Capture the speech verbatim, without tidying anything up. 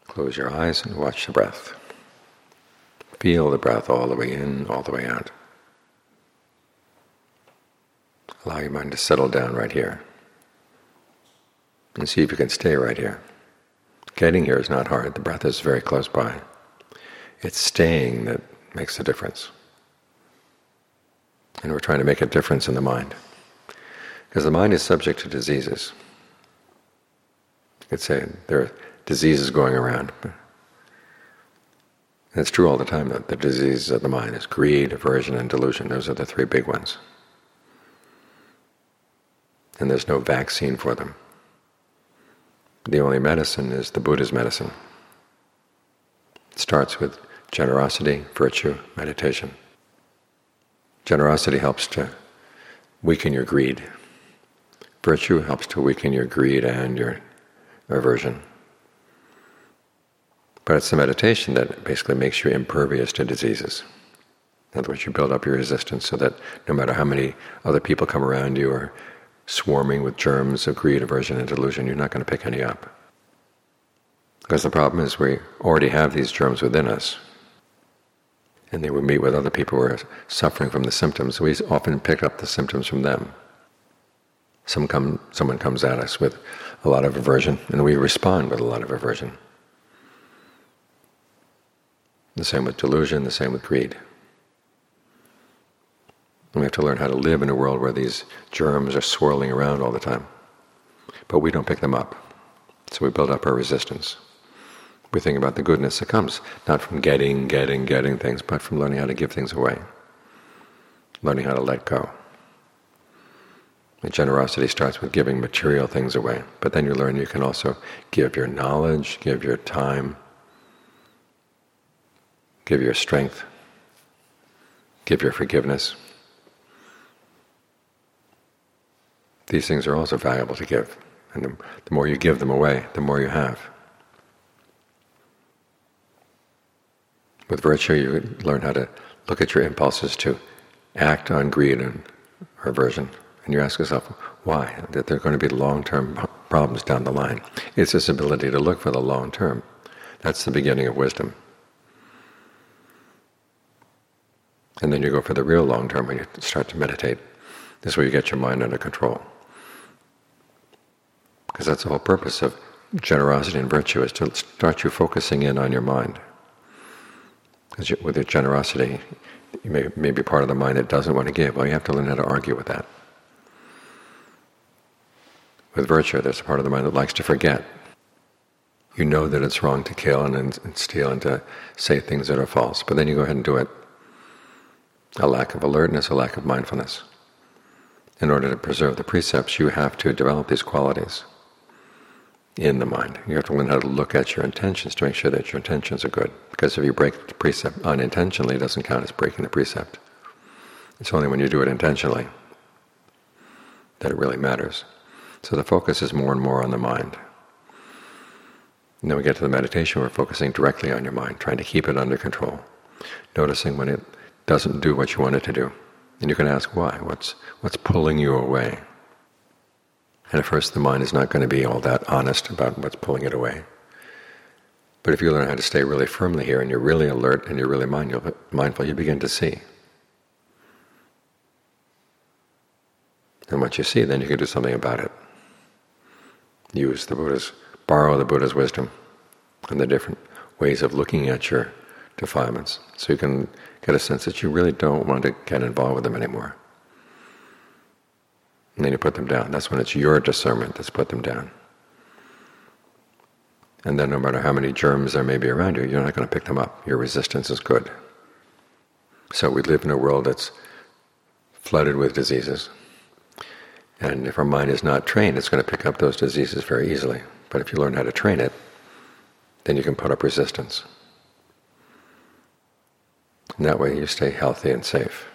Close your eyes and watch the breath. Feel the breath all the way in, all the way out. Allow your mind to settle down right here. And see if you can stay right here. Getting here is not hard. The breath is very close by. It's staying that makes the difference. And we're trying to make a difference in the mind. Because the mind is subject to diseases. You could say there are diseases going around. And it's true all the time that the diseases of the mind is greed, aversion, and delusion. Those are the three big ones. And there's no vaccine for them. The only medicine is the Buddha's medicine. It starts with generosity, virtue, meditation. Generosity helps to weaken your greed. Virtue helps to weaken your greed and your aversion. But it's the meditation that basically makes you impervious to diseases. In other words, you build up your resistance so that no matter how many other people come around you or swarming with germs of greed, aversion, and delusion, you're not going to pick any up. Because the problem is we already have these germs within us, and they would meet with other people who are suffering from the symptoms. We often pick up the symptoms from them. Some come, someone comes at us with a lot of aversion, and we respond with a lot of aversion. The same with delusion, the same with greed. And we have to learn how to live in a world where these germs are swirling around all the time. But we don't pick them up. So we build up our resistance. We think about the goodness that comes, not from getting, getting, getting things, but from learning how to give things away. Learning how to let go. And generosity starts with giving material things away. But then you learn you can also give your knowledge, give your time, give your strength, give your forgiveness. These things are also valuable to give. And the, the more you give them away, the more you have. With virtue, you learn how to look at your impulses to act on greed and aversion. And you ask yourself, why? That there are going to be long-term problems down the line. It's this ability to look for the long term. That's the beginning of wisdom. And then you go for the real long term when you start to meditate. This is where you get your mind under control. Because that's the whole purpose of generosity and virtue, is to start you focusing in on your mind. Because with your generosity, you may, may be part of the mind that doesn't want to give. Well, you have to learn how to argue with that. With virtue, there's a part of the mind that likes to forget. You know that it's wrong to kill and, and steal and to say things that are false, but then you go ahead and do it. A lack of alertness, a lack of mindfulness. In order to preserve the precepts, you have to develop these qualities in the mind. You have to learn how to look at your intentions to make sure that your intentions are good. Because if you break the precept unintentionally, it doesn't count as breaking the precept. It's only when you do it intentionally that it really matters. So the focus is more and more on the mind. And then we get to the meditation, we're focusing directly on your mind, trying to keep it under control. Noticing when it doesn't do what you want it to do. And you can ask why. What's what's pulling you away? And at first the mind is not going to be all that honest about what's pulling it away. But if you learn how to stay really firmly here and you're really alert and you're really mindful, you begin to see. And once you see, then you can do something about it. Use the Buddha's, borrow the Buddha's wisdom and the different ways of looking at your defilements. So you can get a sense that you really don't want to get involved with them anymore. And then you put them down. That's when it's your discernment that's put them down. And then no matter how many germs there may be around you, you're not going to pick them up. Your resistance is good. So we live in a world that's flooded with diseases. And if our mind is not trained, it's going to pick up those diseases very easily. But if you learn how to train it, then you can put up resistance. And that way you stay healthy and safe.